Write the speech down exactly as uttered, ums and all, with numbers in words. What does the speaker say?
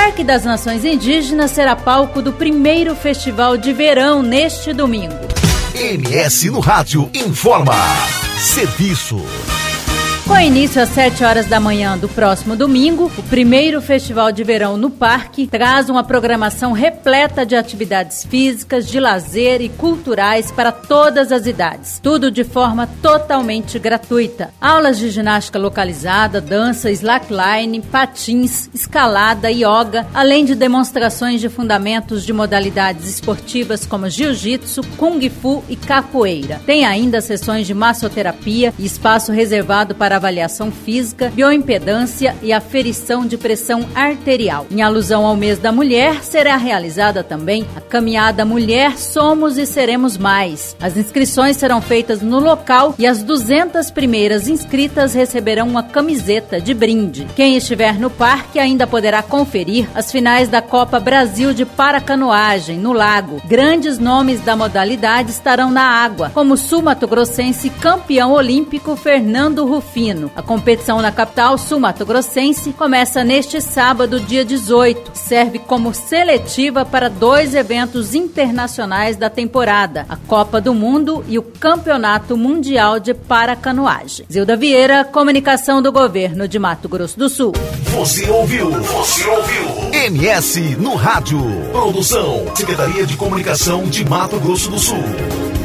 Parque das Nações Indígenas será palco do primeiro festival de verão neste domingo. M S no Rádio informa. Serviço. Com início às sete horas da manhã do próximo domingo, o primeiro Festival de Verão no Parque traz uma programação repleta de atividades físicas, de lazer e culturais para todas as idades. Tudo de forma totalmente gratuita. Aulas de ginástica localizada, dança, slackline, patins, escalada, yoga, além de demonstrações de fundamentos de modalidades esportivas como jiu-jitsu, kung fu e capoeira. Tem ainda sessões de massoterapia e espaço reservado para avaliação física, bioimpedância e aferição de pressão arterial. Em alusão ao mês da mulher, será realizada também a caminhada Mulher Somos e Seremos Mais. As inscrições serão feitas no local e as duzentas primeiras inscritas receberão uma camiseta de brinde. Quem estiver no parque ainda poderá conferir as finais da Copa Brasil de Paracanoagem, no Lago. Grandes nomes da modalidade estarão na água, como o sul-mato-grossense campeão olímpico Fernando Rufino. A competição na capital sul-mato-grossense começa neste sábado, dia dezoito. Serve como seletiva para dois eventos internacionais da temporada, a Copa do Mundo e o Campeonato Mundial de Paracanoagem. Zilda Vieira, comunicação do Governo de Mato Grosso do Sul. Você ouviu? Você ouviu? M S no Rádio. Produção, Secretaria de Comunicação de Mato Grosso do Sul.